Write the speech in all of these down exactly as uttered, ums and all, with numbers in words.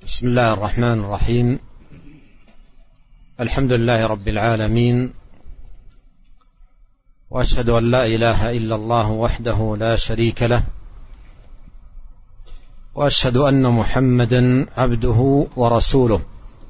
بسم الله الرحمن الرحيم. الحمد لله رب العالمين، وأشهد أن لا إله إلا الله وحده لا شريك له، وأشهد أن محمدا عبده ورسوله،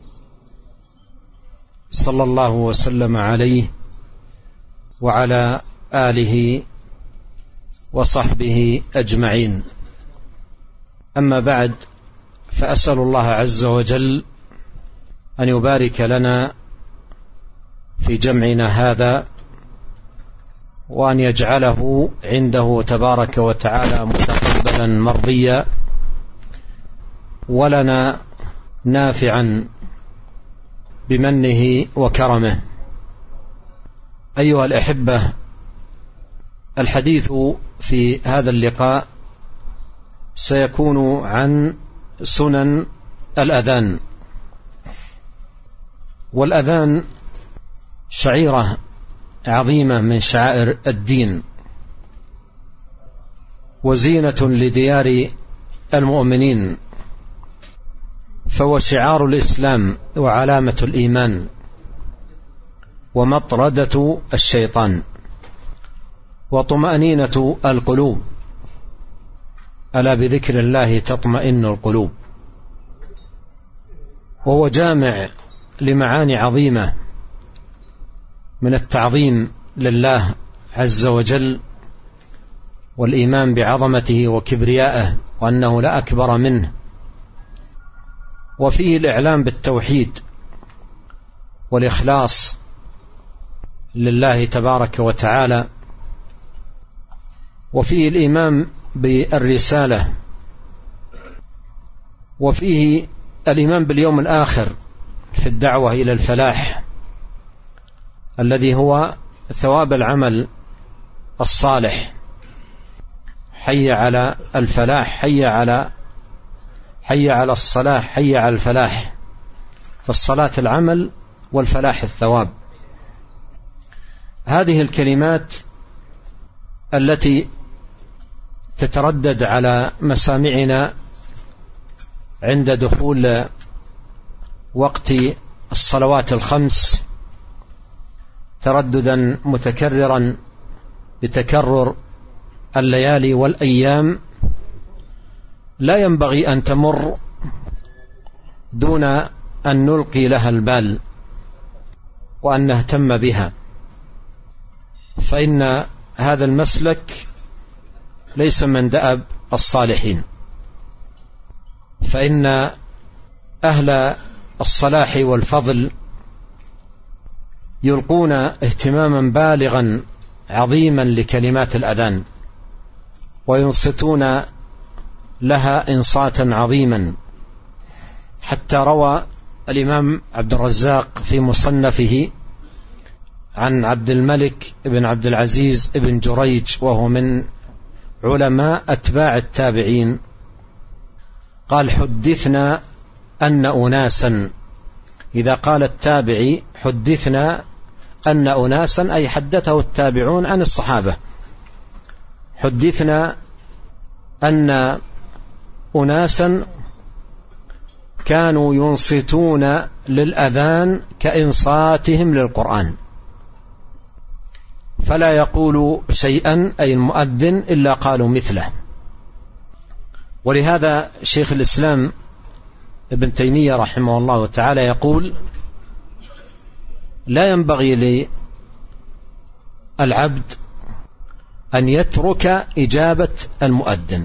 صلى الله وسلم عليه وعلى آله وصحبه أجمعين. أما بعد، فأسأل الله عز وجل أن يبارك لنا في جمعنا هذا، وأن يجعله عنده تبارك وتعالى متقبلا مرضيا، ولنا نافعا بمنه وكرمه. أيها الأحبة، الحديث في هذا اللقاء سيكون عن سنن الأذان. والأذان شعيرة عظيمة من شعائر الدين، وزينة لديار المؤمنين، فهو شعار الإسلام وعلامة الإيمان ومطردة الشيطان وطمأنينة القلوب، ألا بذكر الله تطمئن القلوب. وهو جامع لمعاني عظيمة من التعظيم لله عز وجل، والإيمان بعظمته وكبريائه وأنه لا أكبر منه، وفيه الإعلام بالتوحيد والإخلاص لله تبارك وتعالى، وفيه الإيمان بالرسالة، وفيه الإيمان باليوم الآخر في الدعوة إلى الفلاح الذي هو ثواب العمل الصالح. حي على الفلاح، حي على حي على الصلاح، حي على الفلاح. فالصلاة العمل والفلاح الثواب. هذه الكلمات التي تتردد على مسامعنا عند دخول وقت الصلوات الخمس ترددا متكررا بتكرر الليالي والأيام، لا ينبغي أن تمر دون أن نلقي لها البال وأن نهتم بها، فإن هذا المسلك ليس من دأب الصالحين، فإن أهل الصلاح والفضل يلقون اهتماما بالغا عظيما لكلمات الأذان، وينصتون لها إنصاتا عظيما، حتى روى الإمام عبد الرزاق في مصنفه عن عبد الملك بن عبد العزيز بن جريج، وهو من علماء أتباع التابعين، قال: حدثنا أن أناسا. إذا قال التابعي حدثنا أن أناسا أي حدثه التابعون عن الصحابة. حدثنا أن أناسا كانوا ينصتون للأذان كإنصاتهم للقرآن، فلا يقول شيئا أي المؤذن إلا قالوا مثله. ولهذا شيخ الإسلام ابن تيمية رحمه الله تعالى يقول: لا ينبغي للعبد أن يترك إجابة المؤذن،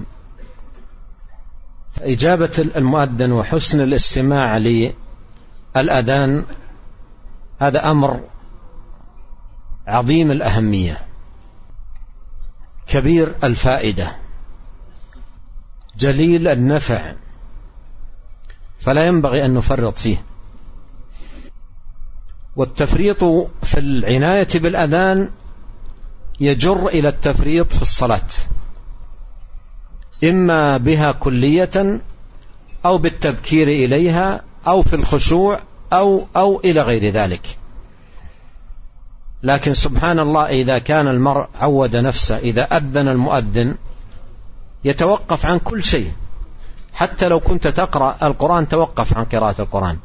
فإجابة المؤذن وحسن الاستماع للأذان هذا أمر عظيم الأهمية كبير الفائدة جليل النفع، فلا ينبغي أن نفرط فيه. والتفريط في العناية بالأذان يجر إلى التفريط في الصلاة، إما بها كلية أو بالتبكير إليها أو في الخشوع أو, أو إلى غير ذلك. لكن سبحان الله، إذا كان المرء عود نفسه إذا أذن المؤذن يتوقف عن كل شيء حتى لو كنت تقرأ القرآن توقف عن قراءة القرآن.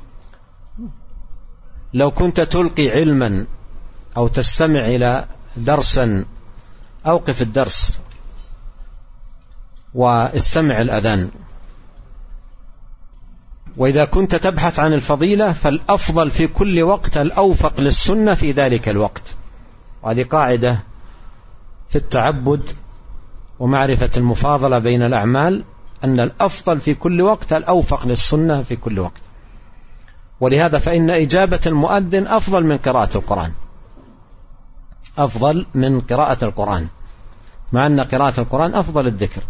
لو كنت تلقي علما أو تستمع إلى درسا أوقف الدرس واستمع الأذان. وإذا كنت تبحث عن الفضيلة فالأفضل في كل وقت الأوفق للسنة في ذلك الوقت. وهذه قاعدة في التعبد ومعرفة المفاضلة بين الأعمال، أن الأفضل في كل وقت الأوفق للسنة في كل وقت. ولهذا فإن إجابة المؤذن أفضل من قراءة القرآن، أفضل من قراءة القرآن، مع أن قراءة القرآن أفضل الذكر.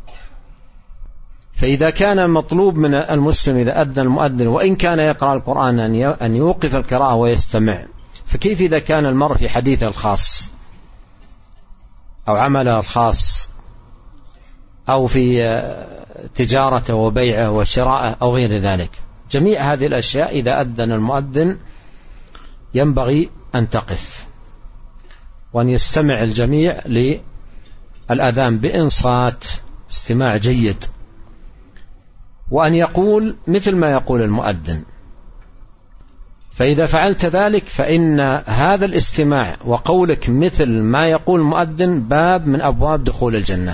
فإذا كان مطلوب من المسلم إذا أذن المؤذن وإن كان يقرأ القرآن أن يوقف القراءة ويستمع، فكيف إذا كان المرء في حديثه الخاص أو عمله الخاص أو في تجارته وبيعه وشراءه أو غير ذلك؟ جميع هذه الأشياء إذا أذن المؤذن ينبغي أن تقف وأن يستمع الجميع للأذان بإنصات، استماع جيد، وأن يقول مثل ما يقول المؤذن. فإذا فعلت ذلك فإن هذا الاستماع وقولك مثل ما يقول المؤذن باب من أبواب دخول الجنة.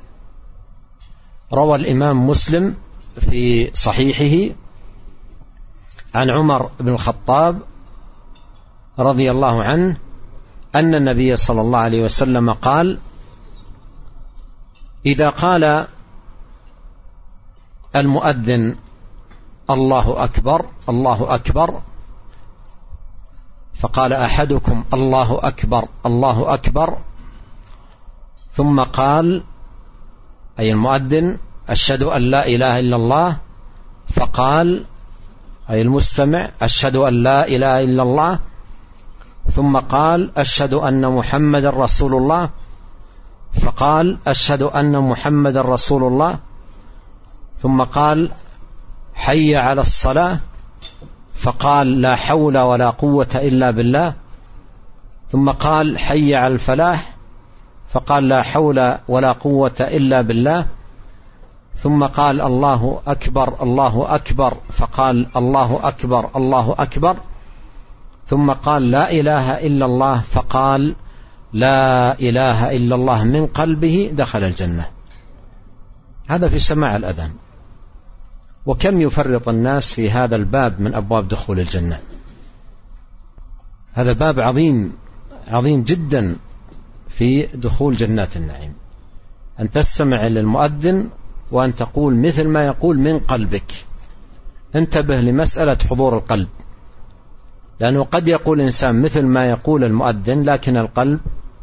روى الإمام مسلم في صحيحه عن عمر بن الخطاب رضي الله عنه أن النبي صلى الله عليه وسلم قال: إذا قال المؤذن الله أكبر الله أكبر، فقال أحدكم الله أكبر الله أكبر، ثم قال أي المؤذن أشهد أن لا إله إلا الله، فقال أي المستمع أشهد أن لا إله إلا الله، ثم قال أشهد أن محمد رسول الله، فقال أشهد أن محمد رسول الله، ثم قال حي على الصلاة، فقال لا حول ولا قوة إلا بالله، ثم قال حي على الفلاح، فقال لا حول ولا قوة إلا بالله، ثم قال الله أكبر الله أكبر، فقال الله أكبر الله أكبر، ثم قال لا إله إلا الله، فقال لا إله إلا الله من قلبه، دخل الجنة. هذا في سماع الأذان. وكم يفرط الناس في هذا الباب من أبواب دخول الجنة. هذا باب عظيم عظيم جدا في دخول جنات النعيم، أن تستمع للمؤذن وأن تقول مثل ما يقول من قلبك. انتبه لمسألة حضور القلب، لأنه قد يقول إنسان مثل ما يقول المؤذن لكن القلب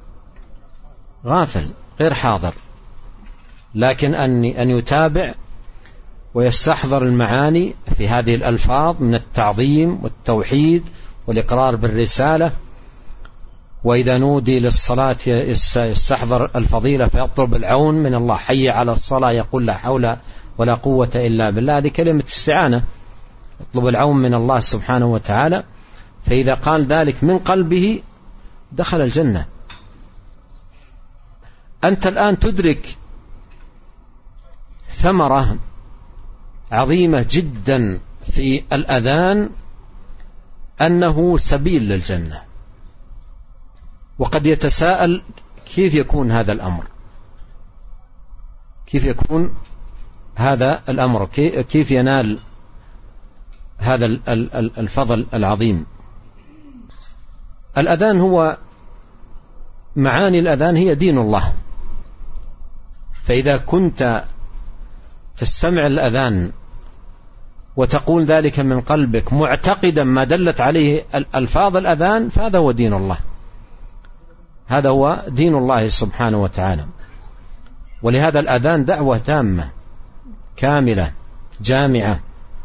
غافل غير حاضر. لكن أن أن يتابع ويستحضر المعاني في هذه الألفاظ من التعظيم والتوحيد والإقرار بالرسالة. وإذا نودي للصلاة يستحضر الفضيلة فيطلب العون من الله، حي على الصلاة يقول لا حول ولا قوة إلا بالله، هذه كلمة استعانة، يطلب العون من الله سبحانه وتعالى. فإذا قال ذلك من قلبه دخل الجنة. أنت الآن تدرك ثمرة عظيمة جدا في الأذان، أنه سبيل للجنة. وقد يتساءل كيف يكون هذا الأمر، كيف يكون هذا الأمر، كيف ينال هذا الفضل العظيم. الأذان هو معاني الأذان هي دين الله. فإذا كنت تستمع الأذان وتقول ذلك من قلبك معتقدا ما دلت عليه ألفاظ الأذان، فهذا هو دين الله، هذا هو دين الله سبحانه وتعالى. ولهذا الأذان دعوة تامة كاملة جامعة،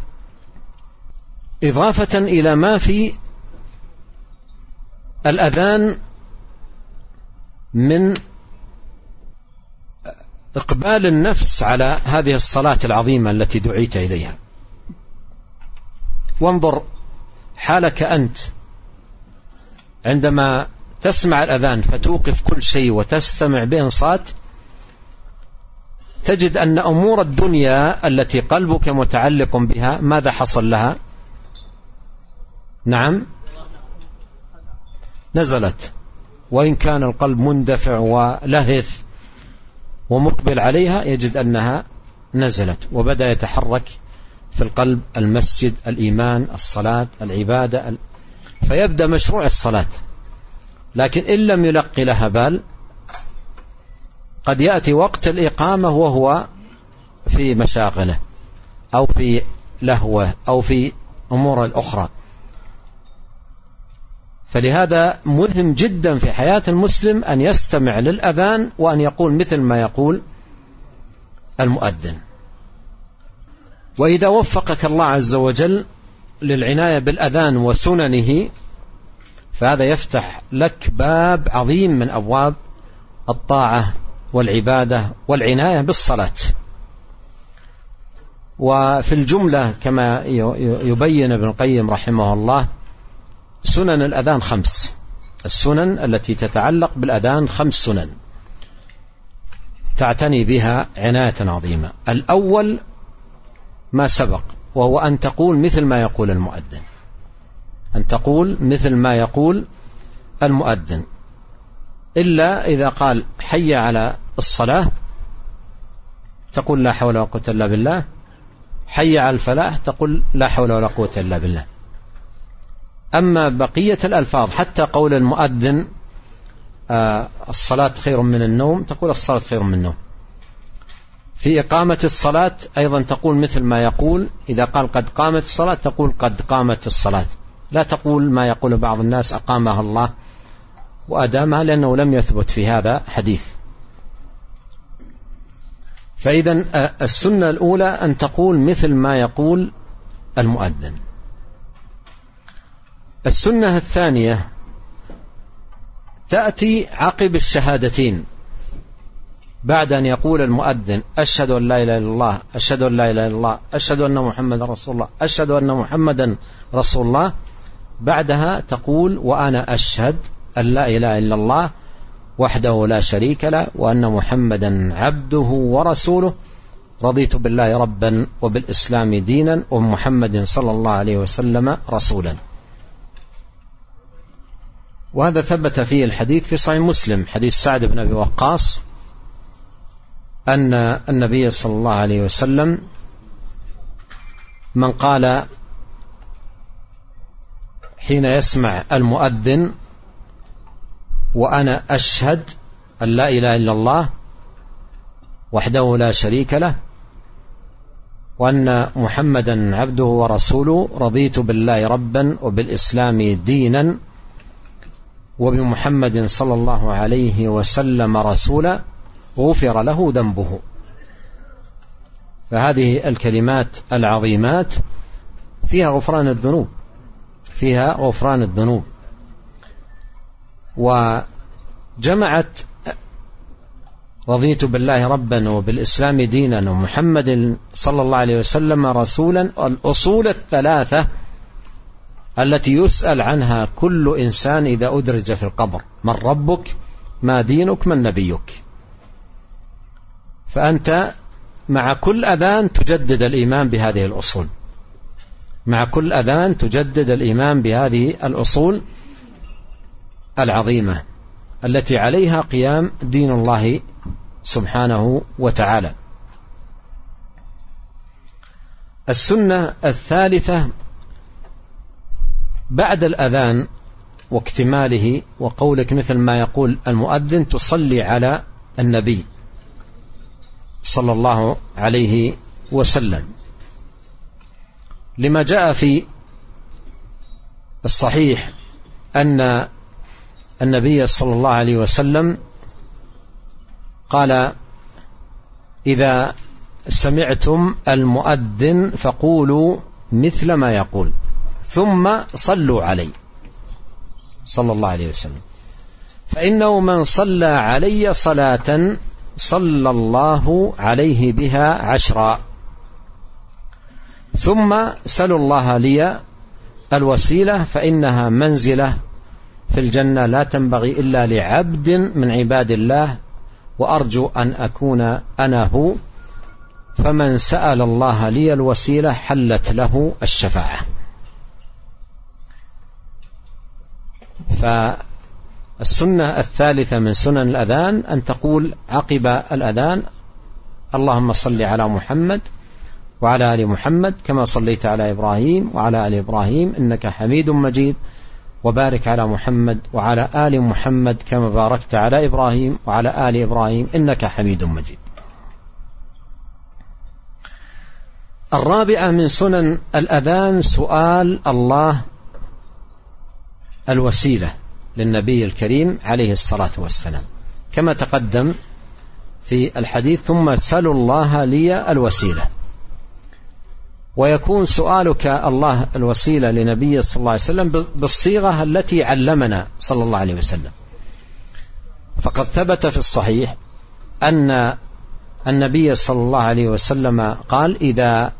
إضافة إلى ما في الأذان من إقبال النفس على هذه الصلاة العظيمة التي دعيت إليها. وانظر حالك أنت عندما تسمع الأذان فتوقف كل شيء وتستمع بإنصات، تجد أن أمور الدنيا التي قلبك متعلق بها ماذا حصل لها؟ نعم نزلت، وإن كان القلب مندفع ولهث ومقبل عليها يجد أنها نزلت، وبدأ يتحرك في القلب المسجد، الإيمان، الصلاة، العبادة، فيبدأ مشروع الصلاة. لكن إن لم يلق لها بال قد يأتي وقت الإقامة وهو في مشاغله أو في لهوه أو في أمور الأخرى. فلهذا مهم جدا في حياة المسلم أن يستمع للأذان وأن يقول مثل ما يقول المؤذن. وإذا وفقك الله عز وجل للعناية بالأذان وسننه فهذا يفتح لك باب عظيم من أبواب الطاعة والعبادة والعناية بالصلاة. وفي الجملة كما يبين ابن القيم رحمه الله سنن الأذان خمس، السنن التي تتعلق بالأذان خمس سنن تعتني بها عناية عظيمة. الأول ما سبق، وهو أن تقول مثل ما يقول المؤذن، أن تقول مثل ما يقول المؤذن، إلا إذا قال حي على الصلاة تقول لا حول ولا قوة إلا بالله، حي على الفلاح تقول لا حول ولا قوة إلا بالله. أما بقية الألفاظ حتى قول المؤذن آه الصلاة خير من النوم تقول الصلاة خير من النوم. في إقامة الصلاة أيضا تقول مثل ما يقول، إذا قال قد قامت الصلاة تقول قد قامت الصلاة، لا تقول ما يقول بعض الناس أقامها الله وأدامها، لأنه لم يثبت في هذا حديث. فإذا السنة الأولى أن تقول مثل ما يقول المؤذن. السنة الثانية تأتي عقب الشهادتين، بعد أن يقول المؤذن أشهد أن لا إله إلا الله، أشهد أن لا إله إلا الله، أشهد أن محمدا رسول الله، أشهد أن محمدا رسول الله، بعدها تقول وأنا أشهد أن لا إله إلا الله وحده لا شريك له وأن محمدا عبده ورسوله، رضيت بالله ربا وبالإسلام دينا ومحمد صلى الله عليه وسلم رسولا. وهذا ثبت فيه الحديث في صحيح مسلم، حديث سعد بن أبي وقاص، أن النبي صلى الله عليه وسلم من قال حين يسمع المؤذن وأنا أشهد أن لا إله إلا الله وحده لا شريك له وأن محمدا عبده ورسوله، رضيت بالله ربا وبالإسلام دينا وبمحمد صلى الله عليه وسلم رسولا، غفر له ذنبه. فهذه الكلمات العظيمات فيها غفران الذنوب، فيها غفران الذنوب. وجمعت رضيت بالله ربا وبالإسلام دينا ومحمد صلى الله عليه وسلم رسولا الأصول الثلاثة التي يسأل عنها كل إنسان إذا أدرج في القبر: من ربك، ما دينك، من نبيك. فأنت مع كل أذان تجدد الإيمان بهذه الأصول، مع كل أذان تجدد الإيمان بهذه الأصول العظيمة التي عليها قيام دين الله سبحانه وتعالى. السنة الثالثة بعد الأذان واكتماله وقولك مثل ما يقول المؤذن تصلي على النبي صلى الله عليه وسلم، لما جاء في الصحيح أن النبي صلى الله عليه وسلم قال: إذا سمعتم المؤذن فقولوا مثل ما يقول ثم صلوا علي صلى الله عليه وسلم، فإنه من صلى علي صلاة صلى الله عليه بها عشرا، ثم سلوا الله لي الوسيلة فإنها منزلة في الجنة لا تنبغي إلا لعبد من عباد الله، وأرجو أن أكون أنا هو فمن سأل الله لي الوسيلة حلت له الشفاعة. فالسنة الثالثة من سنن الأذان أن تقول عقب الأذان: اللهم صل على محمد وعلى آل محمد كما صليت على إبراهيم وعلى آل إبراهيم إنك حميد مجيد، وبارك على محمد وعلى آل محمد كما باركت على إبراهيم وعلى آل إبراهيم إنك حميد مجيد. الرابعة من سنن الأذان سؤال الله الوسيلة للنبي الكريم عليه الصلاة والسلام، كما تقدم في الحديث: ثم سلوا الله لي الوسيلة. ويكون سؤالك الله الوسيلة لنبي صلى الله عليه وسلم بالصيغة التي علمنا صلى الله عليه وسلم. فقد ثبت في الصحيح أن النبي صلى الله عليه وسلم قال: إذا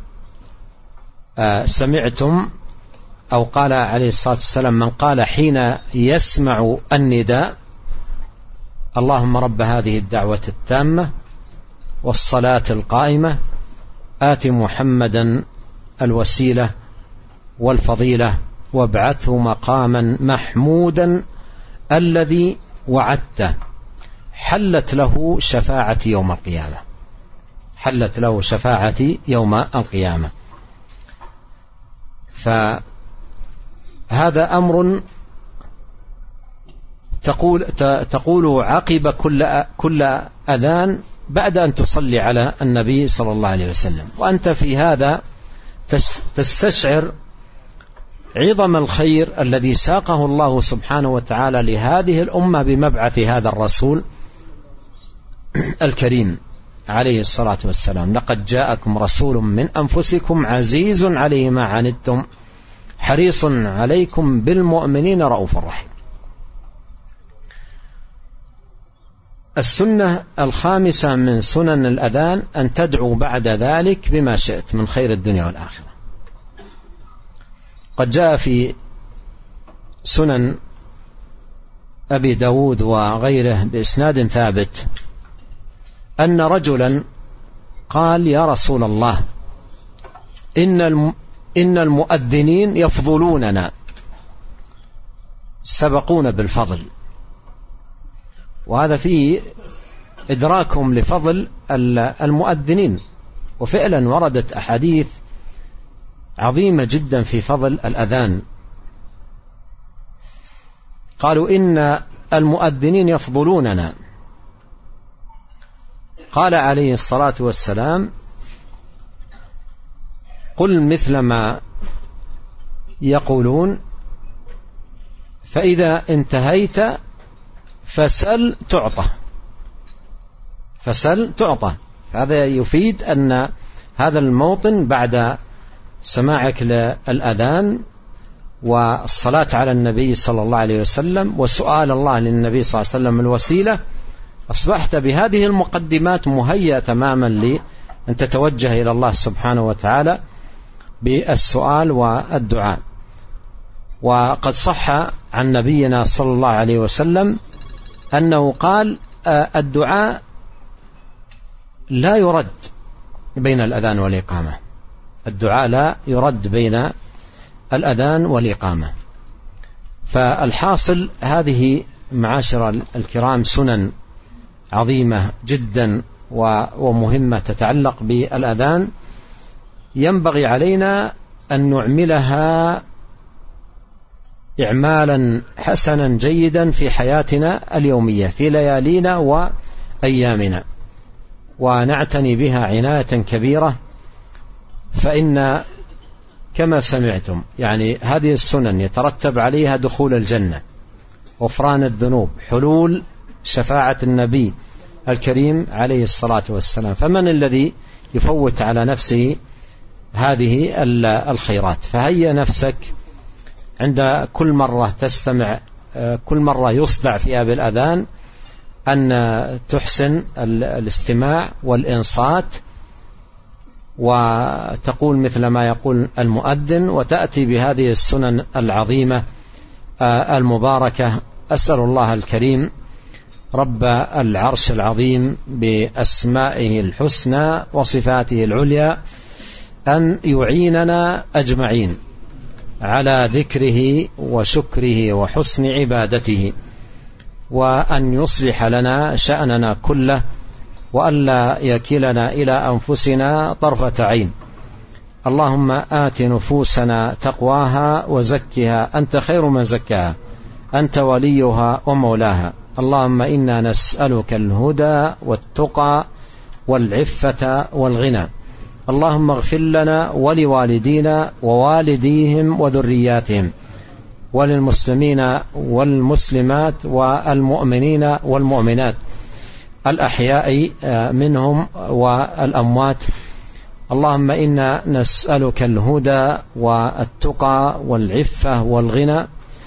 سمعتم، أو قال عليه الصلاة والسلام: من قال حين يسمع النداء: اللهم رب هذه الدعوة التامة والصلاة القائمة آت محمدا الوسيلة والفضيلة وابعثه مقاما محمودا الذي وعدته، حلت له شفاعة يوم القيامة. حلت له شفاعة يوم القيامة. فهذا أمر تقول تقول عقب كل كل أذان بعد أن تصلي على النبي صلى الله عليه وسلم، وأنت في هذا تستشعر عظم الخير الذي ساقه الله سبحانه وتعالى لهذه الأمة بمبعث هذا الرسول الكريم عليه الصلاة والسلام: لقد جاءكم رسول من أنفسكم عزيز عليه ما عنتم حريص عليكم بالمؤمنين رؤوف رحيم. السنة الخامسة من سنن الأذان أن تدعو بعد ذلك بما شئت من خير الدنيا والآخرة. قد جاء في سنن أبي داود وغيره بإسناد ثابت أن رجلا قال: يا رسول الله، إن إن المؤذنين يفضلوننا، سبقون بالفضل. وهذا فيه إدراكهم لفضل المؤذنين، وفعلا وردت أحاديث عظيمة جدا في فضل الأذان. قالوا: إن المؤذنين يفضلوننا. قال عليه الصلاة والسلام: قل مثل ما يقولون، فإذا انتهيت فسل تعطى. فسل تعطى. هذا يفيد أن هذا الموطن بعد سماعك للأذان والصلاة على النبي صلى الله عليه وسلم وسؤال الله للنبي صلى الله عليه وسلم الوسيلة، أصبحت بهذه المقدمات مهيئة تماما لأن تتوجه إلى الله سبحانه وتعالى بالسؤال والدعاء. وقد صح عن نبينا صلى الله عليه وسلم أنه قال: الدعاء لا يرد بين الأذان والإقامة. الدعاء لا يرد بين الأذان والإقامة. فالحاصل هذه معاشر الكرام سنن عظيمة جدا ومهمة تتعلق بالأذان، ينبغي علينا أن نعملها إعمالا حسنا جيدا في حياتنا اليومية في ليالينا وأيامنا، ونعتني بها عناية كبيرة. فإن كما سمعتم يعني هذه السنن يترتب عليها دخول الجنة، غفران الذنوب، حلول شفاعة النبي الكريم عليه الصلاة والسلام. فمن الذي يفوت على نفسه هذه الخيرات؟ فهيا نفسك عند كل مرة تستمع، كل مرة يصدع فيها بالأذان، أن تحسن الاستماع والإنصات، وتقول مثل ما يقول المؤذن، وتأتي بهذه السنن العظيمة المباركة. أسأل الله الكريم رب العرش العظيم بأسمائه الحسنى وصفاته العليا أن يعيننا أجمعين على ذكره وشكره وحسن عبادته، وأن يصلح لنا شأننا كله، وألا يكلنا إلى أنفسنا طرفة عين. اللهم آت نفوسنا تقواها وزكها أنت خير من زكاها، أنت وليها ومولاها. اللهم إنا نسألك الهدى والتقى والعفة والغنى. اللهم اغفر لنا ولوالدينا ووالديهم وذرياتهم، وللمسلمين والمسلمات والمؤمنين والمؤمنات الأحياء منهم والأموات. اللهم إنا نسألك الهدى والتقى والعفة والغنى.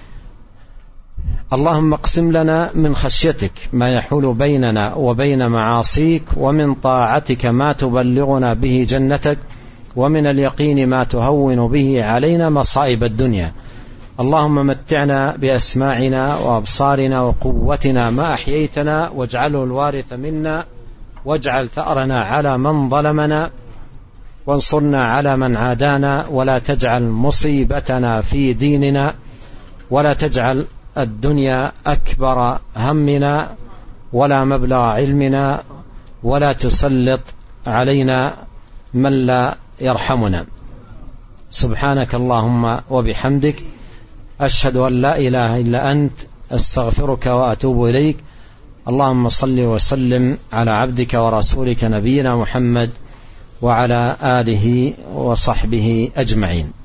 اللهم اقسم لنا من خشيتك ما يحول بيننا وبين معاصيك، ومن طاعتك ما تبلغنا به جنتك، ومن اليقين ما تهون به علينا مصائب الدنيا. اللهم متعنا بأسماعنا وأبصارنا وقوتنا ما أحييتنا، واجعله الوارث منا، واجعل ثأرنا على من ظلمنا، وانصرنا على من عادانا، ولا تجعل مصيبتنا في ديننا، ولا تجعل الدنيا أكبر همنا ولا مبلغ علمنا، ولا تسلط علينا من لا يرحمنا. سبحانك اللهم وبحمدك، أشهد أن لا إله إلا أنت، أستغفرك وأتوب إليك. اللهم صل وسلم على عبدك ورسولك نبينا محمد وعلى آله وصحبه أجمعين.